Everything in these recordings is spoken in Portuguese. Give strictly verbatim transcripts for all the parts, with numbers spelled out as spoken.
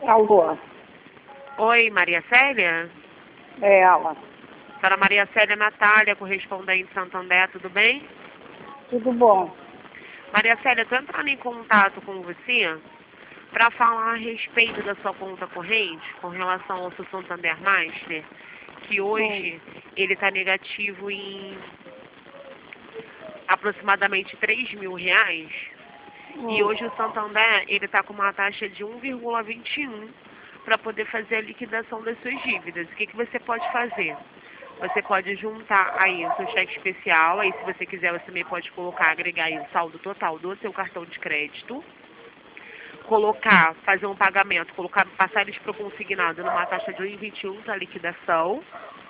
Alô? Oi, Maria Célia? É ela. Senhora Maria Célia Natália, correspondente Santander, tudo bem? Tudo bom? Maria Célia, estou entrando em contato com você para falar a respeito da sua conta corrente com relação ao seu Santander Master, que hoje Hum. ele está negativo em aproximadamente três mil reais. Hum. E hoje o Santander ele está com uma taxa de um vírgula vinte e um para poder fazer a liquidação das suas dívidas. O que, que você pode fazer? Você pode juntar aí o seu cheque especial, aí se você quiser você também pode colocar, agregar aí o saldo total do seu cartão de crédito, colocar, fazer um pagamento, colocar, passar eles para o consignado numa taxa de um vírgula vinte e um para liquidação.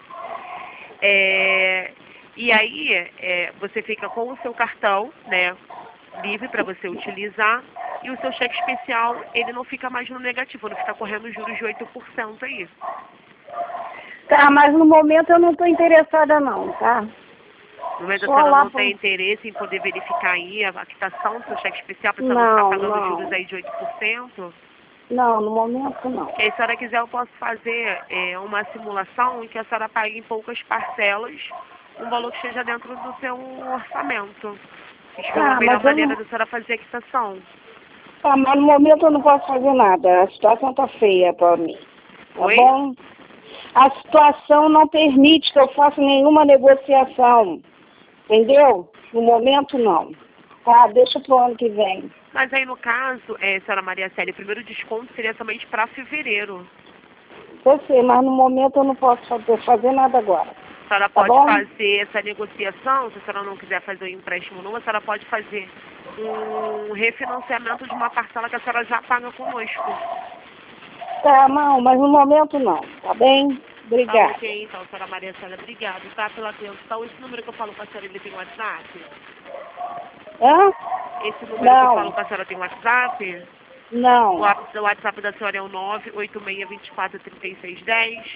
É, e aí é, você fica com o seu cartão, né, livre para você utilizar, e o seu cheque especial ele não fica mais no negativo, não fica correndo juros de oito por cento aí. Tá, mas no momento eu não estou interessada não, tá? No momento a Só senhora lá não pro- tem interesse em poder verificar aí a, a quitação do seu cheque especial para a senhora não Não, ficar pagando não. juros aí de oito por cento? Não, no momento não. E aí, se a senhora quiser, eu posso fazer é, uma simulação em que a senhora pague em poucas parcelas um valor que esteja dentro do seu orçamento. Isso é uma Tá, melhor mas eu maneira não... da senhora fazer a quitação. Tá, mas no momento eu não posso fazer nada. A situação tá feia para mim. Tá Oi? bom? A situação não permite que eu faça nenhuma negociação. Entendeu? No momento não. Tá, deixa pro ano que vem. Mas aí, no caso, é, senhora Maria Célia, o primeiro desconto seria somente para fevereiro. Eu sei, mas no momento eu não posso fazer, fazer nada agora. A senhora Tá pode bom? fazer essa negociação, se a senhora não quiser fazer o empréstimo não, a senhora pode fazer um refinanciamento de uma parcela que a senhora já paga conosco. Tá, não, mas no momento não. Tá bem? Tá Obrigada. ok, então, senhora Maria Célia, obrigada, tá, pela atenção. Esse número que eu falo com a senhora, ele tem WhatsApp? Hã? Esse número que eu Não, falo com a senhora tem WhatsApp? O não. wa- o WhatsApp da senhora é o nove oito seis dois quatro três seis um zero.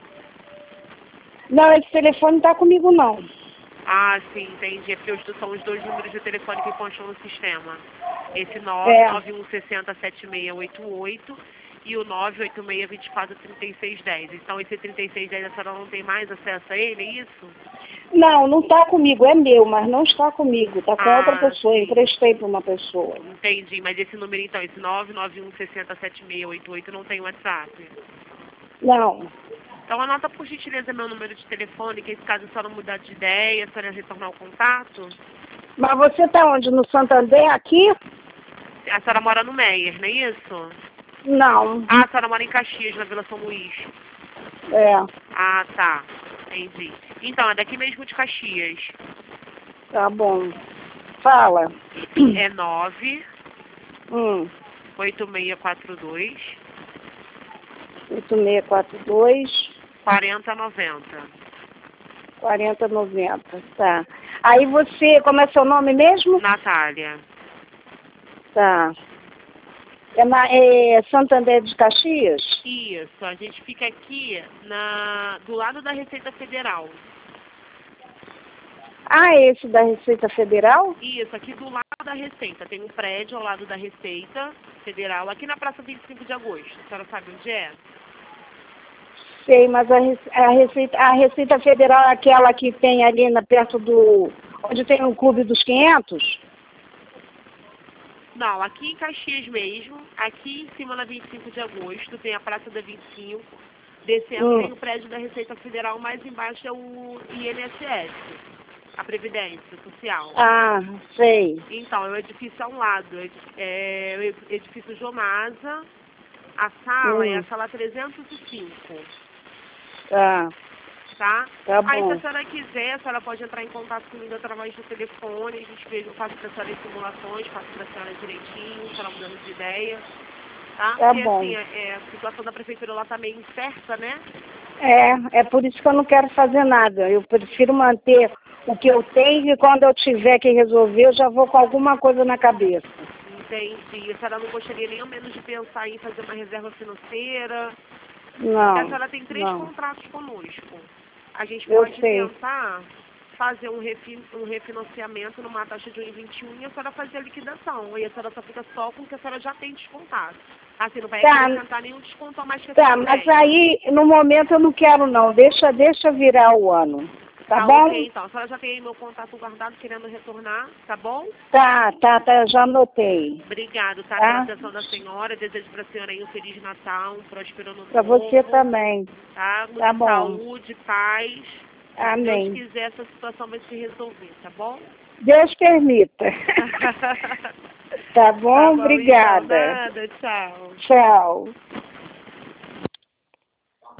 Não, esse telefone não tá comigo não. Ah, sim, entendi. É porque os- são os dois números de telefone que constam no sistema. Esse É. nove nove um seis zero sete seis oito oito e o nove oito seis dois quatro três seis um zero. Então esse trinta e seis dez a senhora não tem mais acesso a ele, é isso? Não, não tá comigo, é meu, mas não está comigo. Tá com outra Ah, pessoa, sim. emprestei para uma pessoa. Entendi, mas esse número então, esse nove nove um seis zero sete seis oito oito não tem WhatsApp. Não. Então anota por gentileza meu número de telefone, que caso a senhora mudar de ideia, a senhora retornar o contato. Mas você tá onde? No Santander, aqui? A senhora mora no Meier, não é isso? Não. Ah, a senhora mora em Caxias, na Vila São Luís. É, Ah, tá. Entendi. Então, é daqui mesmo de Caxias. tá bom. Fala. É nove Hum, oito seis quatro dois oito seis quatro dois, quatro zero nove zero. quarenta noventa. Tá. Aí você, como é seu nome mesmo? Natália. Tá. É, na, é Santander de Caxias? Isso, a gente fica aqui na, do lado da Receita Federal. Ah, esse da Receita Federal? Isso, aqui do lado da Receita. Tem um prédio ao lado da Receita Federal, aqui na Praça vinte e cinco de agosto. A senhora sabe onde é? Sei, mas a, Rece- a, Receita, a Receita Federal é aquela que tem ali na, perto do... onde tem o Clube dos quinhentos? Não, aqui em Caxias mesmo, aqui em cima na vinte e cinco de agosto, tem a Praça da vinte e cinco. Descendo Hum. tem o prédio da Receita Federal, mais embaixo é o I N S S, a Previdência Social. Ah, sei. Então, é o edifício ao lado, é o edifício Jomasa, a sala é a Hum. sala trezentos e cinco, Tá, tá? tá Aí, se a bom. senhora quiser, a senhora pode entrar em contato comigo através do telefone, a gente vê, eu faço para a senhora as simulações, faço para a senhora direitinho, a senhora mudando de ideia, tá? Tá Porque, bom. assim, é, a situação da prefeitura lá tá meio incerta, né? É, é por isso que eu não quero fazer nada. Eu prefiro manter o que eu tenho e quando eu tiver que resolver, eu já vou com alguma coisa na cabeça. Entendi. A senhora não gostaria nem ao menos de pensar em fazer uma reserva financeira? Porque a Não, senhora tem três não. contratos conosco. A gente Eu pode sei. tentar fazer um, refi um refinanciamento numa taxa de um vírgula vinte e um e a senhora fazer a liquidação. E a senhora só fica só com o que a senhora já tem descontado. Assim, não vai Tá. acrescentar nenhum desconto a mais que Tá, você mas tem. aí, no momento, eu não quero, não. Deixa, deixa virar o ano. Tá, Tá, bom? ok, então. A senhora já tem aí meu contato guardado, querendo retornar, tá bom? Tá, tá, tá, já anotei. Obrigado, tá? Tá? Pela atenção da senhora. Desejo pra senhora aí um Feliz Natal, um próspero ano Pra novo. você também. Tá? Muita Tá bom. saúde, paz. E se Deus Amém. quiser, essa situação vai se resolver, tá bom? Deus permita. Tá bom? Tá bom, então. Obrigada. Nada, tchau. Tchau.